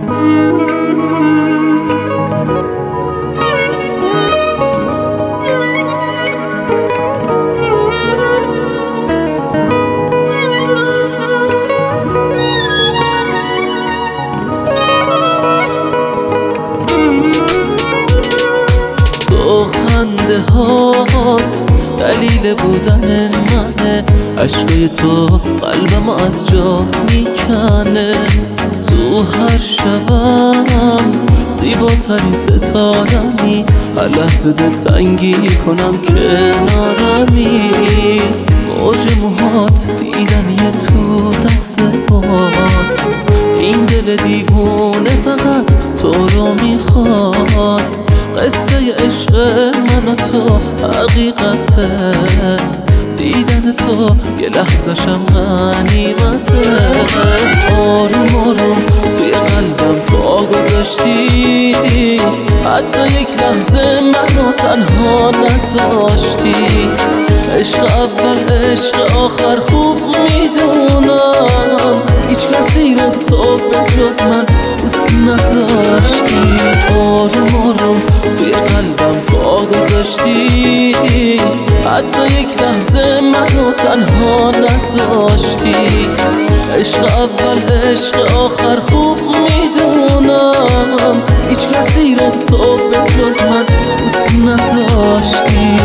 خنده هات دلیل بودن منه، عشقای تو قلبم از جا میکنه. تو هر شبم زیباترین ستارمی، هر لحظه دلتنگی کنم کنارمی. موج موهات دیدنی تو دست باد، این دل دیوونه فقط تو رو میخواد. قصه عشق من و تو حقیقته، دیدن تو یه لحظه‌شم غنیمته. آروم آروم توی قلبم پا گذاشتی، حتی یک لحظه منو تنها نذاشتی. عشق اول عشق آخر خوب میدونم، هیچ کسی رو تو به جز من دوست نداشتی. آروم آروم توی قلبم پا گذاشتی، حتی یک لحظه منو تنها نذاشتی. عشق اول عشق آخر خوب میدونم، هیچ کسی رو تو به جز من دوست نداشتی.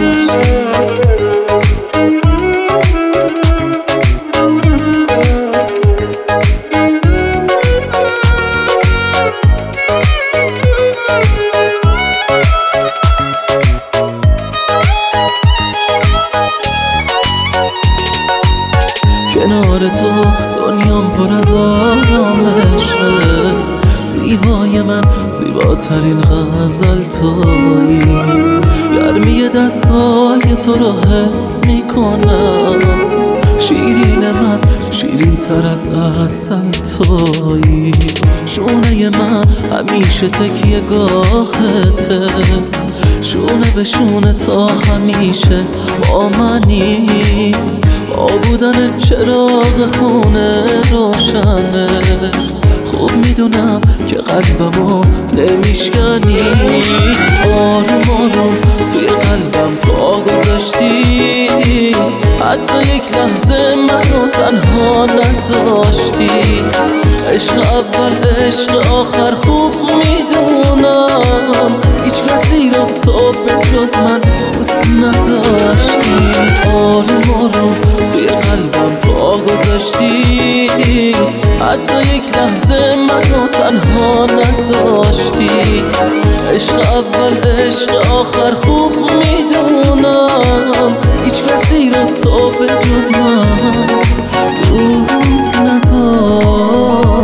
کنار تو دنیام پر از آرامشه، زیبای من زیباترین غزل تویی. گرمی دستای تو رو حس میکنم، شیرین من شیرین تر از عسل تویی. شونه من همیشه تکیه گاهته، شونه به شونه تا همیشه با منی. با بودن چراغ خونه روشنه، خوب میدونم که قلبمو نمیشکنی. آروم آروم توی قلبم پا گذاشتی، حتی یک لحظه منو تنها نذاشتی. عشق اول عشق آخر خوب میدونم، هیچ کسی رو تو به جز من دوست نداشتی. آروم آروم توی قلبم پا گذاشتی، حتی یک لحظه منو تنها نذاشتی. عشق اول عشق آخر خوب میدونم، هیچ کسی رو تو به جز من دوست نداشتی.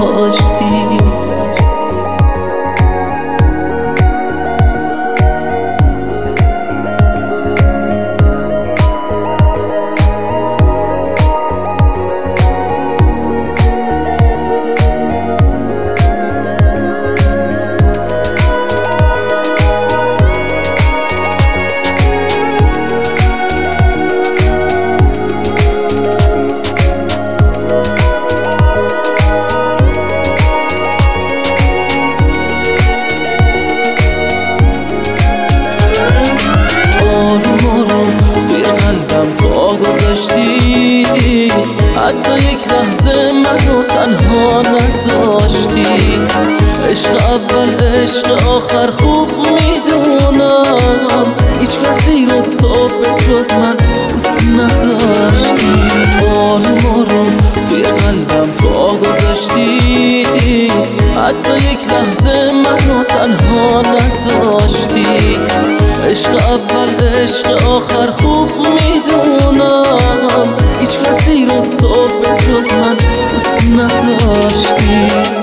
حتی یک لحظه منو تنها نذاشتی. عشق اول عشق آخر خوب میدونم، هیچ کسی رو تو به جز من دوست نداشتی. آروم آروم توی قلبم پا گذاشتی، حتی یک لحظه منو تنها نذاشتی. عشق اول عشق آخر خوب میدونم، هیچ کسی رو تو به جز من دوست نداشتی.